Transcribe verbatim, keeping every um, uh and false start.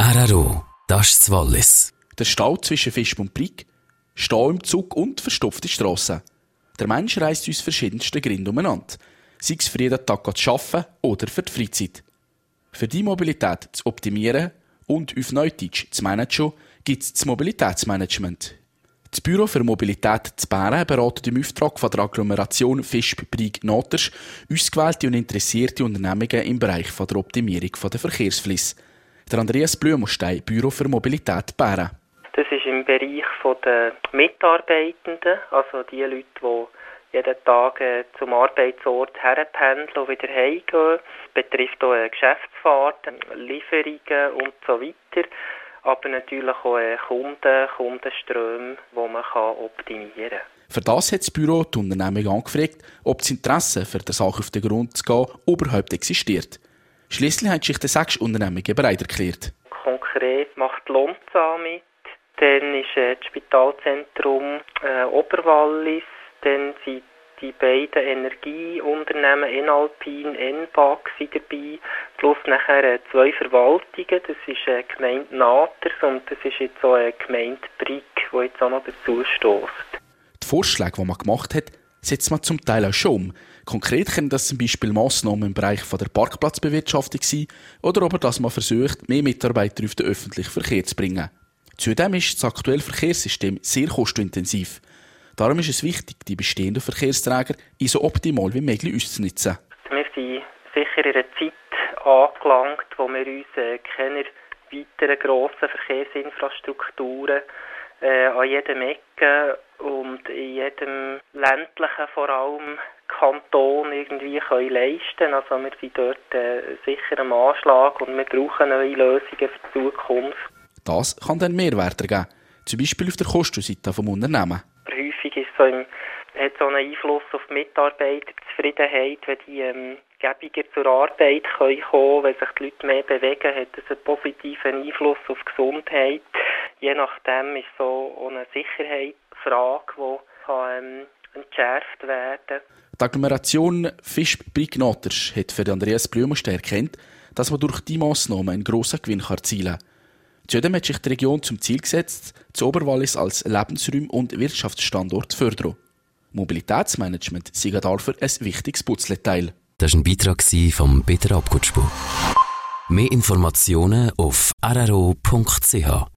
R R O, das ist das Wallis. Der Stau zwischen Visp und Brig, Stau im Zug und verstopfte Strassen. Der Mensch reist aus verschiedensten Gründen umeinander. Sei es für jeden Tag zu arbeiten oder für die Freizeit. Für die Mobilität zu optimieren und auf Neudeutsch zu managen, gibt es das Mobilitätsmanagement. Das Büro für Mobilität zu Bären beratet im Auftrag von der Agglomeration Visp-Brig-Noters ausgewählte und interessierte Unternehmungen im Bereich der Optimierung der Verkehrsflüsse. Der Andreas Blümenstein, Büro für Mobilität Bären. Das ist im Bereich der Mitarbeitenden, also die Leute, die jeden Tag zum Arbeitsort herpendeln und wieder heimgehen. Es betrifft auch Geschäftsfahrten, Lieferungen und so weiter. Aber natürlich auch Kunden, Kundenströme, die man optimieren kann. Für das hat das Büro die Unternehmung angefragt, ob das Interesse für die Sache auf den Grund zu gehen überhaupt existiert. Schliesslich haben sich die sechs Unternehmungen bereit erklärt. Konkret macht Lonza mit, dann ist äh, das Spitalzentrum äh, Oberwallis, dann sind die beiden Energieunternehmen Enalpin, Enbag dabei, plus nachher äh, zwei Verwaltungen, das ist äh, Gemeinde Naters und das ist jetzt auch äh, Gemeinde Brig, die jetzt auch noch dazu stösst. Die Vorschläge, die man gemacht hat, setzt man zum Teil auch schon um. Konkret können das zum Beispiel Massnahmen im Bereich der Parkplatzbewirtschaftung sein oder aber, dass man versucht, mehr Mitarbeiter auf den öffentlichen Verkehr zu bringen. Zudem ist das aktuelle Verkehrssystem sehr kostenintensiv. Darum ist es wichtig, die bestehenden Verkehrsträger so optimal wie möglich auszunutzen. Wir sind sicher in einer Zeit angelangt, wo wir uns äh, keine weiteren grossen Verkehrsinfrastrukturen äh, an jedem Ecke und in jedem ländlichen vor allem Kanton irgendwie können leisten. Also wir sind dort äh, sicher am Anschlag und wir brauchen neue Lösungen für die Zukunft. Das kann dann Mehrwert ergeben, zum Beispiel auf der Kostenseite des Unternehmens. Häufig ist so im, hat so einen Einfluss auf die Mitarbeiterzufriedenheit, wenn die ähm, gäbiger zur Arbeit können kommen, wenn sich die Leute mehr bewegen, hat das einen positiven Einfluss auf die Gesundheit. Je nachdem ist so eine Sicherheitsfrage, die kann, ähm, entschärft werden. Die Agglomeration Visp-Brig-Noters hat für Andreas Blümenstein erkannt, dass man durch diese Massnahmen einen grossen Gewinn erzielen kann. Zudem hat sich die Region zum Ziel gesetzt, das Oberwallis als Lebensraum und Wirtschaftsstandort zu fördern. Mobilitätsmanagement sei dafür ein wichtiges Puzzleteil. Das war ein Beitrag von Peter Abgutschbu. Mehr Informationen auf r r o punkt c h.